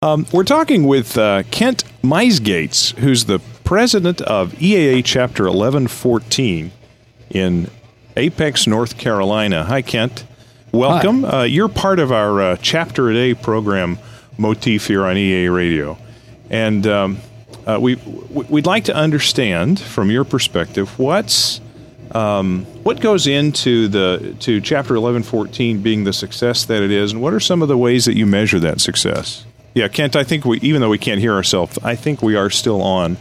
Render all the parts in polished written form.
We're talking with Kent Meisgates, who's the president of EAA Chapter 1114 in Apex, North Carolina. Hi, Kent. Welcome. Hi. You're part of our Chapter a Day program motif here on EAA Radio. And we'd like to understand, from your perspective, what goes into Chapter 1114 being the success that it is, and what are some of the ways that you measure that success? Yeah, Kent, I think even though we can't hear ourselves, I think we are still on.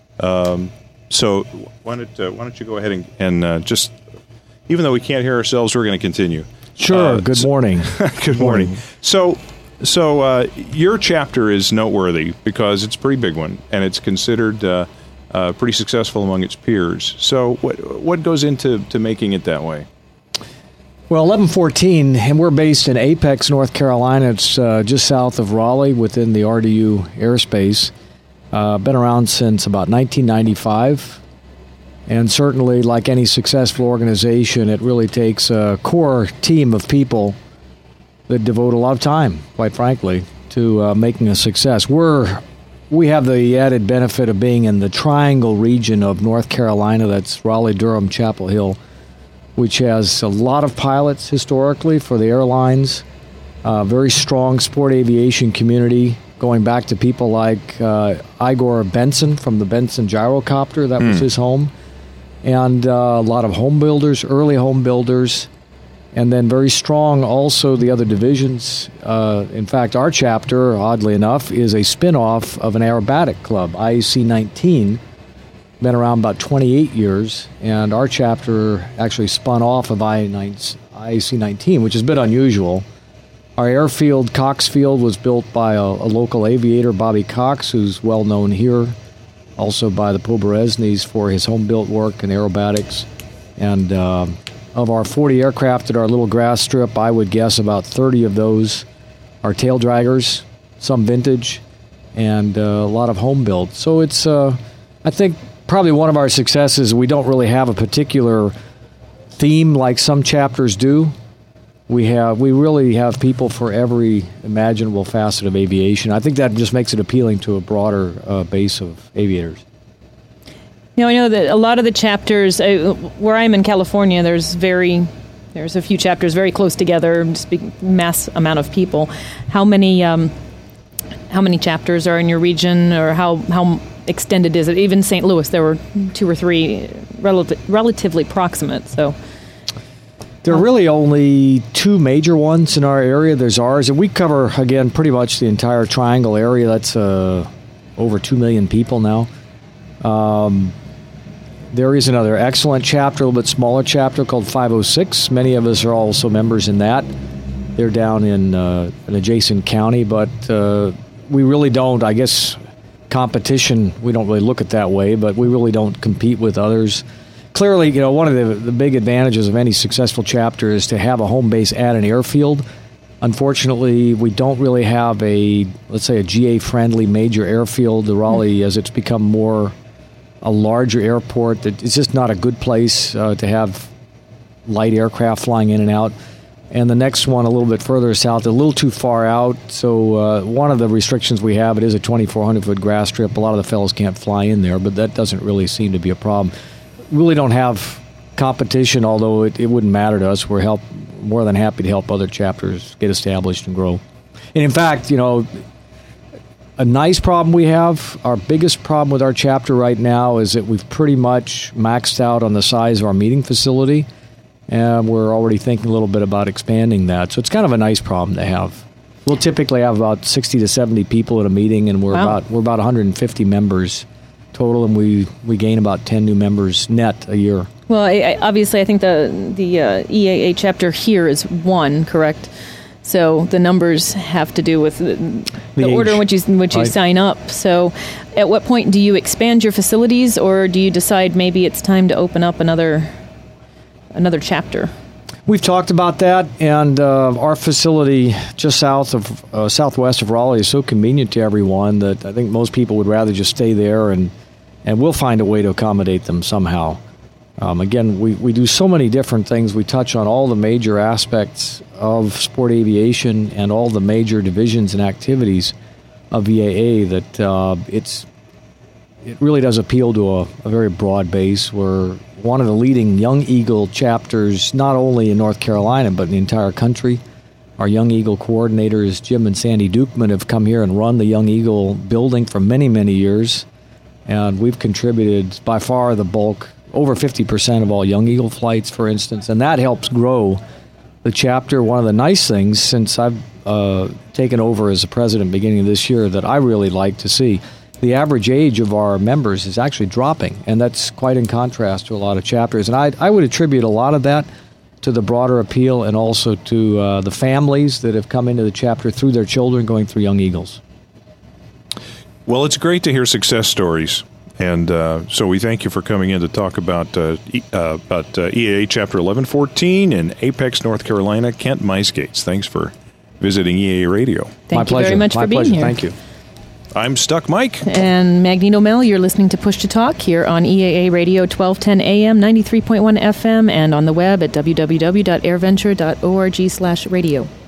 So why don't you go ahead and just, even though we can't hear ourselves, we're going to continue. Sure. Good morning. Good morning. So your chapter is noteworthy because it's a pretty big one, and it's considered pretty successful among its peers. So what goes into making it that way? Well, 1114, and we're based in Apex, North Carolina. It's just south of Raleigh within the RDU airspace. Been around since about 1995. And certainly, like any successful organization, it really takes a core team of people that devote a lot of time, quite frankly, to making a success. We have the added benefit of being in the Triangle region of North Carolina. That's Raleigh, Durham, Chapel Hill, which has a lot of pilots historically for the airlines, very strong sport aviation community, going back to people like Igor Benson from the Benson Gyrocopter. That was his home. And a lot of home builders, early home builders, and then very strong also the other divisions. In fact, our chapter, oddly enough, is a spin-off of an aerobatic club, IAC 19, been around about 28 years, and our chapter actually spun off of IAC 19, which is a bit unusual. Our airfield, Cox Field, was built by a local aviator, Bobby Cox, who's well known here, also by the Poberezny's for his home-built work and aerobatics. And of our 40 aircraft at our little grass strip, I would guess about 30 of those are tail draggers, some vintage, and a lot of home-built. So it's, I think, probably one of our successes. We don't really have a particular theme like some chapters do. We really have people for every imaginable facet of aviation. I think that just makes it appealing to a broader base of aviators. Now, I know that a lot of the chapters, where I'm in California, there's a few chapters very close together, just mass amount of people. How many chapters are in your region, or how extended is it? Even St. Louis, there were 2 or 3 relatively proximate. So there are really only 2 major ones in our area. There's ours, and we cover, again, pretty much the entire Triangle area. That's over 2 million people now. There is another excellent chapter, a little bit smaller chapter called 506. Many of us are also members in that. They're down in an adjacent county, but we really don't, I guess, competition, we don't really look at that way, but we really don't compete with others. Clearly, one of the big advantages of any successful chapter is to have a home base at an airfield. Unfortunately, we don't really have let's say, a GA-friendly major airfield. The Raleigh, as it's become more a larger airport, it's just not a good place to have light aircraft flying in and out. And the next one a little bit further south, a little too far out. So one of the restrictions we have, it is a 2,400-foot grass strip. A lot of the fellows can't fly in there, but that doesn't really seem to be a problem. Really don't have competition, although it wouldn't matter to us. We're more than happy to help other chapters get established and grow. And in fact, a nice problem we have, our biggest problem with our chapter right now is that we've pretty much maxed out on the size of our meeting facility, and we're already thinking a little bit about expanding that. So it's kind of a nice problem to have. We'll typically have about 60 to 70 people at a meeting, and we're about 150 members total, and we gain about 10 new members net a year. Well, obviously, I think the EAA chapter here is 1, correct? So the numbers have to do with the order in which you sign up. So at what point do you expand your facilities, or do you decide maybe it's time to open up another chapter? We've talked about that, and our facility just southwest of Raleigh is so convenient to everyone that I think most people would rather just stay there, and we'll find a way to accommodate them somehow. Again, we do so many different things. We touch on all the major aspects of sport aviation and all the major divisions and activities. of EAA that it really does appeal to a very broad base. We're one of the leading Young Eagle chapters, not only in North Carolina, but in the entire country. Our Young Eagle coordinators, Jim and Sandy Dukeman, have come here and run the Young Eagle building for many, many years. And we've contributed by far the bulk, over 50% of all Young Eagle flights, for instance. And that helps grow the chapter. One of the nice things, since I've taken over as the president beginning of this year, that I really like to see, the average age of our members is actually dropping. And that's quite in contrast to a lot of chapters. And I would attribute a lot of that to the broader appeal and also to the families that have come into the chapter through their children going through Young Eagles. Well, it's great to hear success stories. And so we thank you for coming in to talk about EAA Chapter 1114 in Apex, North Carolina. Kent Meisgates, thanks for visiting EAA Radio. Thank you very much for being here. Thank you. I'm Stuck Mike. And Magneto Mel, you're listening to Push to Talk here on EAA Radio 1210 AM, 93.1 FM, and on the web at www.airventure.org/radio.